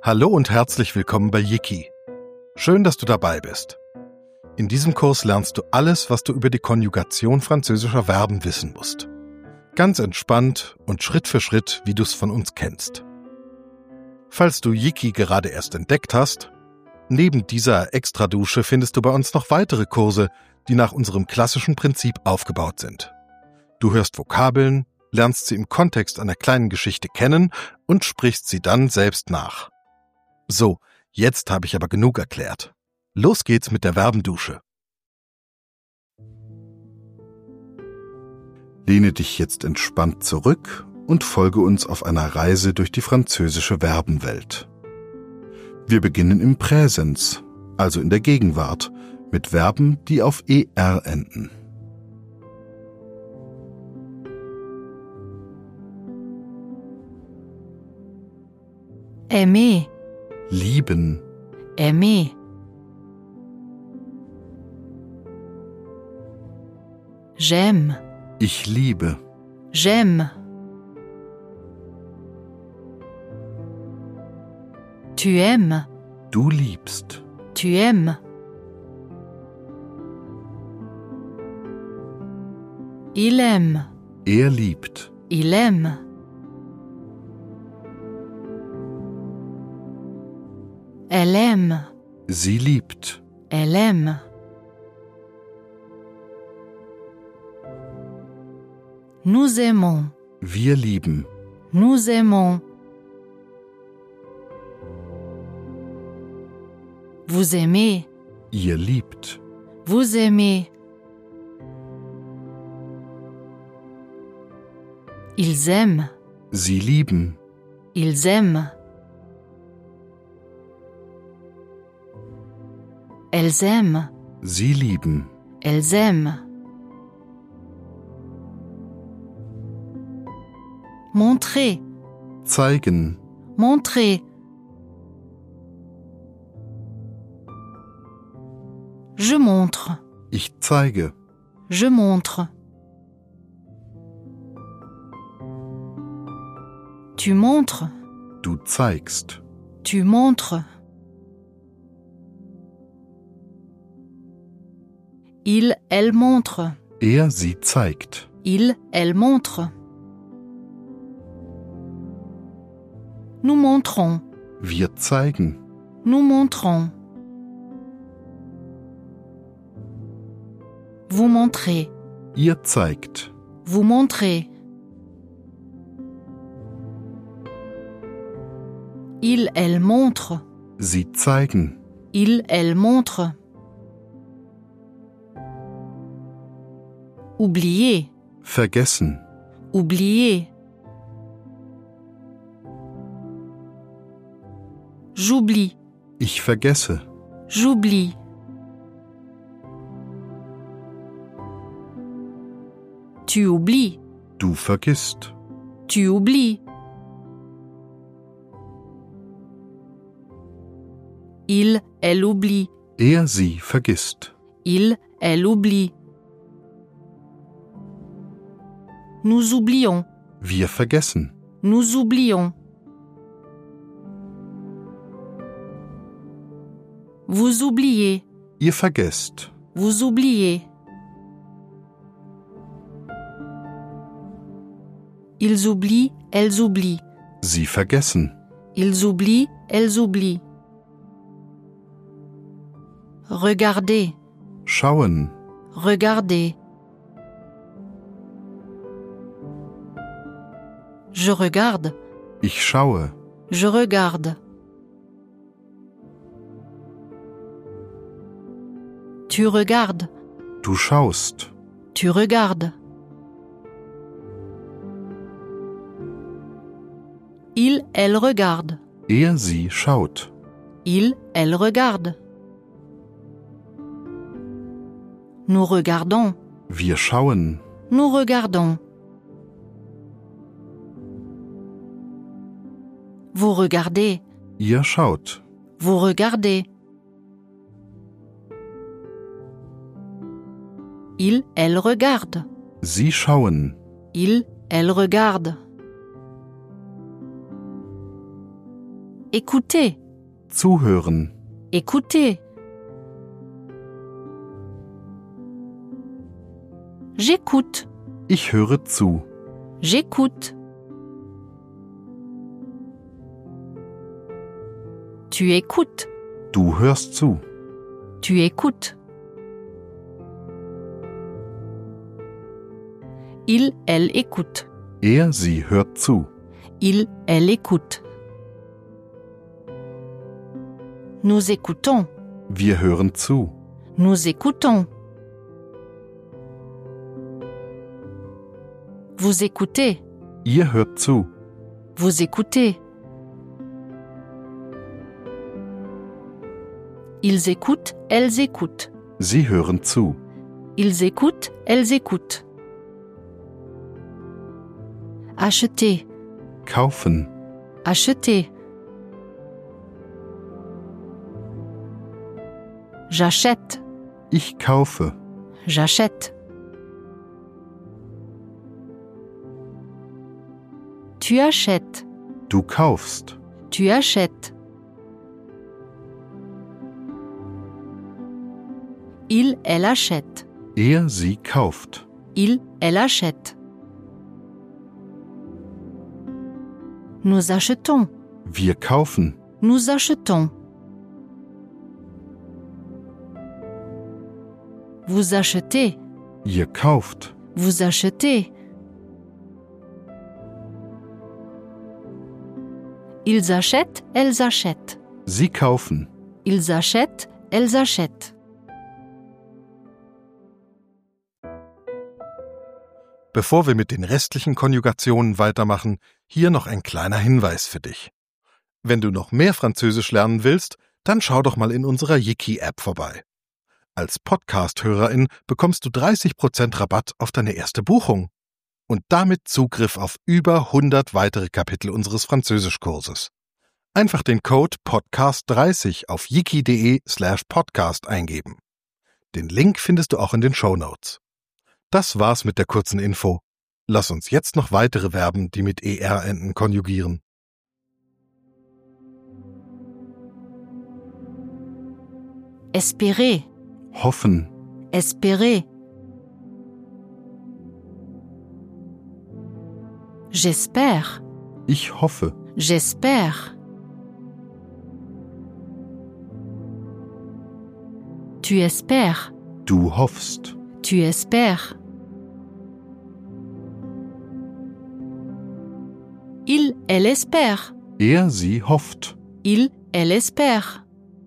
Hallo und herzlich willkommen bei Yiki. Schön, dass du dabei bist. In diesem Kurs lernst du alles, was du über die Konjugation französischer Verben wissen musst. Ganz entspannt und Schritt für Schritt, wie du es von uns kennst. Falls du Yiki gerade erst entdeckt hast, neben dieser Extradusche findest du bei uns noch weitere Kurse, die nach unserem klassischen Prinzip aufgebaut sind. Du hörst Vokabeln, lernst sie im Kontext einer kleinen Geschichte kennen und sprichst sie dann selbst nach. So, jetzt habe ich aber genug erklärt. Los geht's mit der Verbendusche. Lehne dich jetzt entspannt zurück und folge uns auf einer Reise durch die französische Verbenwelt. Wir beginnen im Präsens, also in der Gegenwart, mit Verben, die auf ER enden. Aimer, Lieben, aimer. J'aime, ich liebe, j'aime. Tu aimes, du liebst, tu aimes. Il aime, er liebt, il aime. Elle aime, sie liebt, elle aime. Nous aimons, wir lieben, nous aimons. Vous aimez, ihr liebt, vous aimez. Ils aiment, sie lieben, ils aiment. Elles aiment, sie lieben, elles aiment. Montrer, zeigen, montrer. Je montre, ich zeige, je montre. Tu montres, du zeigst, tu montres. Il, elle montre. er, sie zeigt, Il, elle montre. Nous montrons. wir zeigen, Nous montrons. Vous montrez. ihr zeigt, Vous montrez. Il, elle montre. sie zeigen, Il, elle montre. Oublier. vergessen, Oublier. J'oublie. ich vergesse, J'oublie. Tu oublies. du vergisst, Tu oublies. Il, elle oublie. er, sie vergisst, Il, elle oublie. Nous oublions. wir vergessen, Nous oublions. Vous oubliez. ihr vergesst, Vous oubliez. Ils oublient, elles oublient. sie vergessen, Ils oublient, elles oublient. Regardez, schauen, regardez. Je regarde, ich schaue, je regarde. Tu regardes, du schaust, tu regardes. Il, elle regarde. er, sie schaut, Il, elle regarde. Nous regardons, wir schauen, nous regardons. Vous regardez, ihr schaut, vous regardez. Il, elle regarde. sie schauen, Il, elle regarde. Écoutez. Zuhören. Écoutez. J'écoute. Ich höre zu. J'écoute. Tu écoutes. Du hörst zu. Tu écoutes. Il, elle écoute. Er, sie hört zu. Il, elle écoute. Nous écoutons. Wir hören zu. Nous écoutons. Vous écoutez. Ihr hört zu. Vous écoutez. Ils écoutent, elles écoutent. Sie hören zu. Ils écoutent, elles écoutent. Acheter. Kaufen. Acheter. J'achète. Ich kaufe. J'achète. Tu achètes. Du kaufst. Tu achètes. Il, elle achète. Er, sie kauft. Il, elle achète. Nous achetons. Wir kaufen. Nous achetons. Vous achetez. Ihr kauft. Vous achetez. Ils achètent, elles achètent. Sie kaufen. Ils achètent, elles achètent. Bevor wir mit den restlichen Konjugationen weitermachen, hier noch ein kleiner Hinweis für dich. Wenn du noch mehr Französisch lernen willst, dann schau doch mal in unserer Yiki-App vorbei. Als Podcast-Hörerin bekommst du 30% Rabatt auf deine erste Buchung und damit Zugriff auf über 100 weitere Kapitel unseres Französischkurses. Einfach den Code PODCAST30 auf yiki.de/podcast eingeben. Den Link findest du auch in den Shownotes. Das war's mit der kurzen Info. Lass uns jetzt noch weitere Verben, die mit ER enden, konjugieren. Espérer. Hoffen. Espérer. J'espère. Ich hoffe. J'espère. Tu espères. Du hoffst. Tu espères. Il, elle espère. Er, sie hofft. Il, elle espère.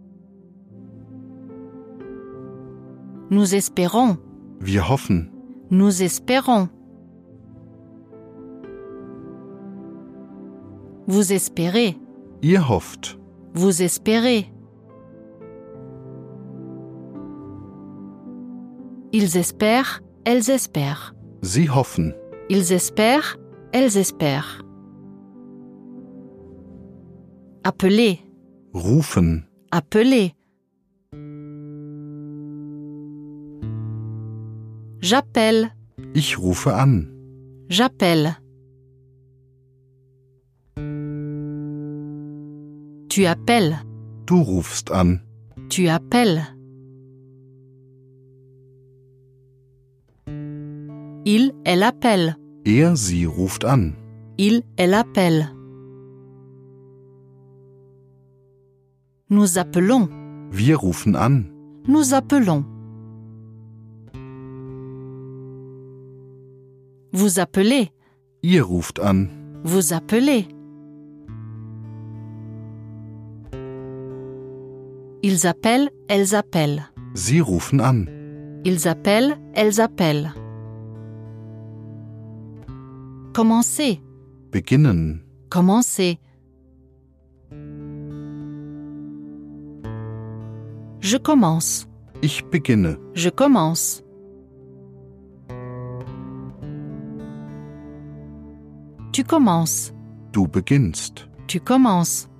Nous espérons. Wir hoffen. Nous espérons. Vous espérez. Ihr hofft. Vous espérez. Ils espèrent, elles espèrent. Sie hoffen. Ils espèrent, elles espèrent. Appeler. Rufen. Appeler. J'appelle. Ich rufe an. J'appelle. Tu appelles. Du rufst an. Tu appelles. Il, elle appelle. Er, sie ruft an. Il, elle appelle. Nous appelons. Wir rufen an. Nous appelons. Vous appelez. Ihr ruft an. Vous appelez. Ils appellent, elles appellent. Sie rufen an. Ils appellent, elles appellent. Commencer. Beginnen. Commencer. Je commence. Ich beginne. Je commence. Tu commences. Du beginnst. Tu commences.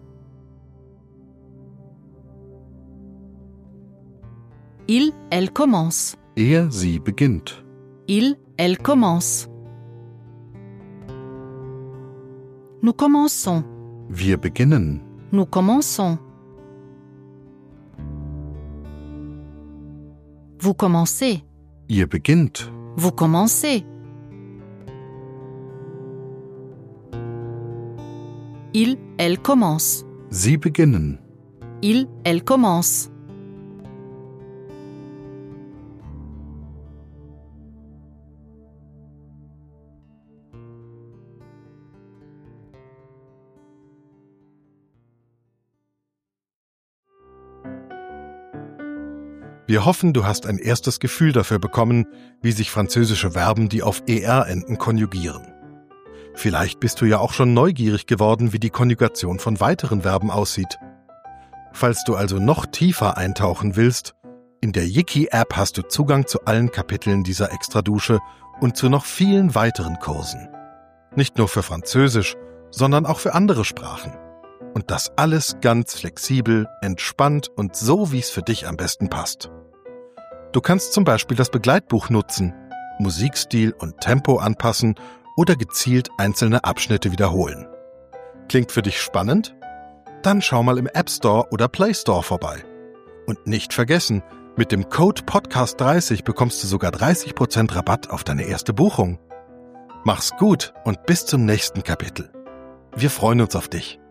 Il, elle commence. Er, sie beginnt. Il, elle commence. Nous commençons. Wir beginnen. Nous commençons. Vous commencez. Ihr beginnt. Vous commencez. Il, elle commence. Sie beginnen. Il, elle commence. Wir hoffen, du hast ein erstes Gefühl dafür bekommen, wie sich französische Verben, die auf ER enden, konjugieren. Vielleicht bist du ja auch schon neugierig geworden, wie die Konjugation von weiteren Verben aussieht. Falls du also noch tiefer eintauchen willst, in der Yiki-App hast du Zugang zu allen Kapiteln dieser Extradusche und zu noch vielen weiteren Kursen. Nicht nur für Französisch, sondern auch für andere Sprachen. Und das alles ganz flexibel, entspannt und so, wie es für dich am besten passt. Du kannst zum Beispiel das Begleitbuch nutzen, Musikstil und Tempo anpassen oder gezielt einzelne Abschnitte wiederholen. Klingt für dich spannend? Dann schau mal im App Store oder Play Store vorbei. Und nicht vergessen, mit dem Code Podcast30 bekommst du sogar 30% Rabatt auf deine erste Buchung. Mach's gut und bis zum nächsten Kapitel. Wir freuen uns auf dich.